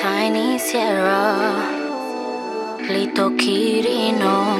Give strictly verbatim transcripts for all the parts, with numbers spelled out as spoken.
Tiny Sierra, Lito Quirino.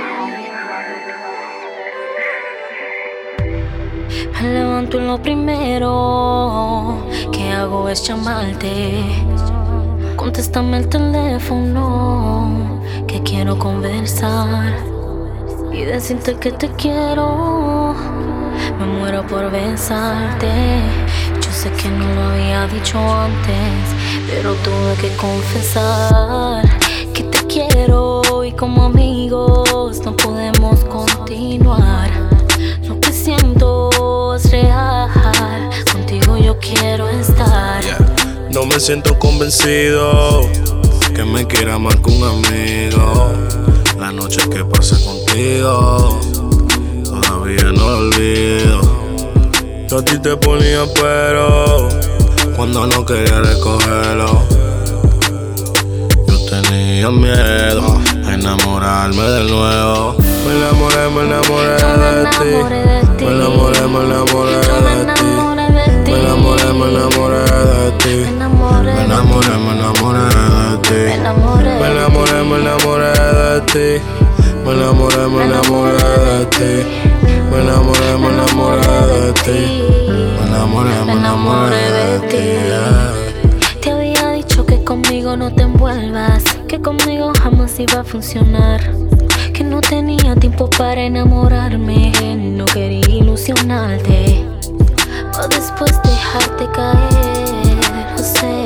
Me levanto y lo primero que hago es llamarte. Contéstame el teléfono, que quiero conversar y decirte que te quiero. Me muero por besarte. Yo sé que no lo había dicho antes, pero tuve que confesar que te quiero y como amigos no podemos continuar. Lo que siento es real, contigo yo quiero estar. Yeah. No me siento convencido que me quiera más que un amigo. La noche que pasé contigo todavía no lo olvido. Yo a ti te ponía pero cuando no quería recogerlo. Yo tenía miedo a enamorarme de nuevo. Me enamoré, me enamoré de ti. Me enamoré, me enamoré de ti. Me enamoré, me enamoré de ti. Me enamoré, me enamoré de ti. Me enamoré, me enamoré de ti. Me enamoré, me enamoré de ti. Me enamoré, me enamoré de ti. Me enamoré, me enamoré de ti. Te había dicho que conmigo no te envuelvas, que conmigo jamás iba a funcionar, que no tenía tiempo para enamorarme, no quería ilusionarte o después dejarte caer. No sé,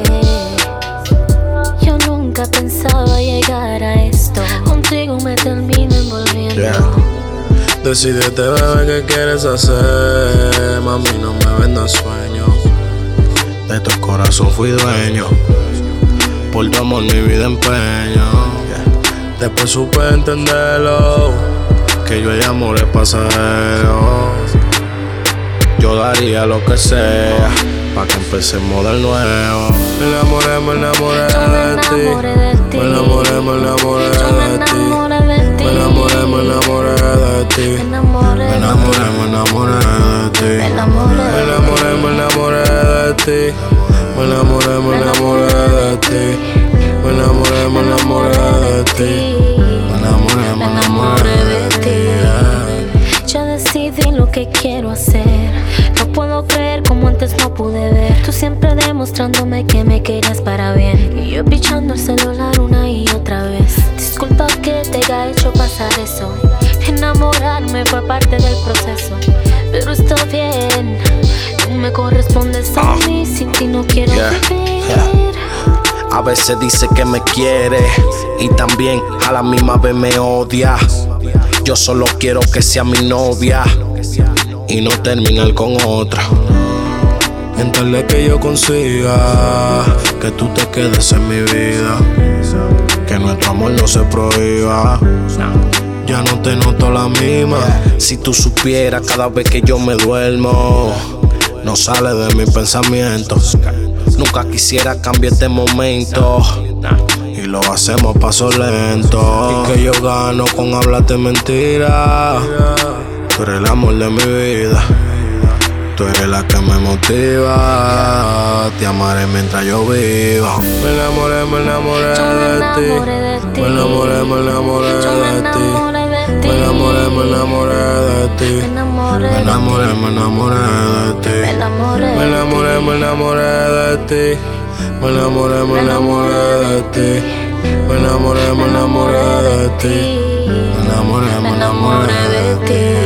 yo nunca pensaba llegar a esto. Contigo me termino envolviendo. Yeah. Decídete, bebé, ¿qué quieres hacer? Mami, no me vendas sueños. De tu corazón fui dueño. Por tu amor mi vida empeño. Yeah. Después supe entenderlo, que yo el amor es pasajero. Yo daría lo que sea pa' que empecemos de nuevo. Me enamoré, me enamoré de ti. Me enamoré, me enamoré de ti. Me enamoré, me enamoré de ti. Me enamoré, me enamoré de ti. Me enamoré, me enamoré de ti. Me enamoré, me enamoré de ti. Me enamoré, me enamoré de ti. Me enamoré, me enamoré de ti. Ya decidí lo que quiero hacer. No puedo creer como antes no pude ver. Tú siempre demostrándome que me querías para bien, y yo pichando el celular una y otra vez. Disculpa que te haya hecho pasar eso. Enamorarme fue parte del proceso, pero está bien. Tú me correspondes a mí, sin ti no quiero yeah. vivir. Yeah. A veces dice que me quiere y también a la misma vez me odia. Yo solo quiero que sea mi novia y no terminar con otra. Mientras que yo consiga que tú te quedes en mi vida, que nuestro amor no se prohíba. Ya no te noto la misma. Si tú supieras cada vez que yo me duermo, no sale de mis pensamientos. Nunca quisiera cambiar este momento y lo hacemos a paso lento. Y que yo gano con hablarte mentira. Tú eres el amor de mi vida. Tú eres la que me motiva. Te amaré mientras yo viva. Me enamoré, me enamoré de ti. Me enamoré, me enamoré de ti. Me enamoré, me enamoré de ti. Me enamoré, me enamoré de ti. Me enamoré, me enamoré de ti. Me enamoré, me enamoré de ti. Me enamoré, me enamoré de ti. Me enamoré, me enamoré de ti.